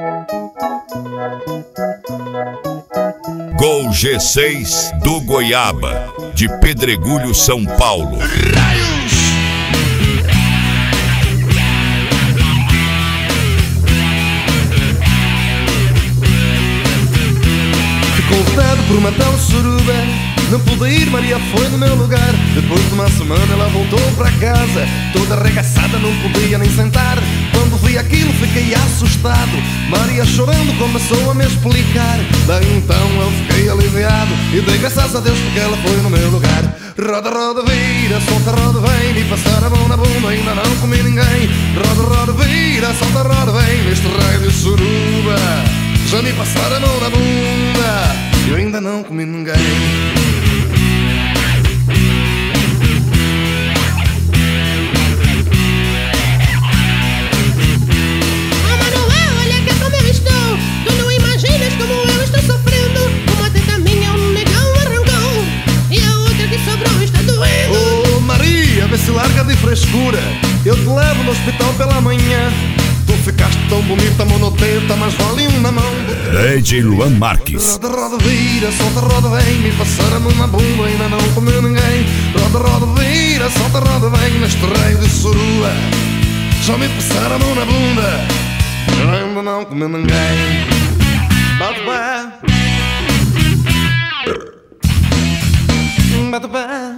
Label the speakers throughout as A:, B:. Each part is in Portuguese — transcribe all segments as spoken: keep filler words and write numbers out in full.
A: Gol G seis do Goiaba, de Pedregulho, São Paulo.
B: Ficou votado por uma tal suruba, não pude ir, Maria foi no meu lugar. Depois de uma semana ela voltou para casa, toda arregaçada, não podia nem sentar. Quando vi aquilo fiquei assustado, Maria chorando começou a me explicar. Daí então eu fiquei aliviado e dei graças a Deus porque ela foi no meu lugar. Roda, roda, vira, solta, roda, vem, me passar a mão na bunda, ainda não comi ninguém. Roda, roda, vira, solta, roda, vem, neste raio de suruba. Já me passaram a mão na bunda, eu ainda não comi ninguém. Vê se larga de frescura, eu te levo no hospital pela manhã. Tu ficaste tão bonita, monoteta, mas vale um na mão.
A: D J Luan Marques.
B: Roda, roda, vira, solta, roda, vem, me passaram a mão na bunda, ainda não comeu ninguém. Roda, roda, vira, solta, roda, vem, neste rei de surua. Já me passaram a mão na bunda, eu ainda não comeu ninguém. Bate pé, bate pé.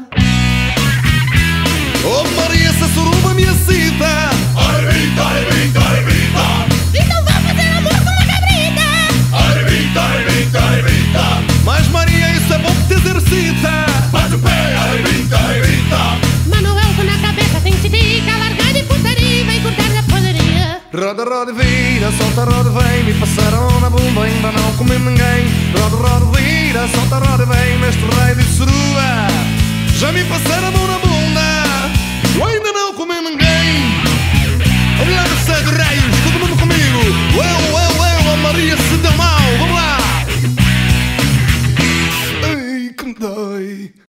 B: Oh Maria, essa suruba me excita.
C: Arrebita, arrebita, arrebita.
D: Então vamos fazer amor com uma cabrita.
C: Arrebita, arrebita, arrebita.
B: Mas Maria, isso é bom que te exercita.
C: Bate o pé, arrebita, arrebita.
D: Manuel, na cabeça tem titica, largar de putaria e vai cortar na poderia.
B: Roda, roda, vira, solta, roda, vem, me passaram na bunda, ainda não comi ninguém. Roda, roda, vira, solta, roda, vem, neste raio de surua. Já me passaram a mão na bunda, eu ainda não comi ninguém.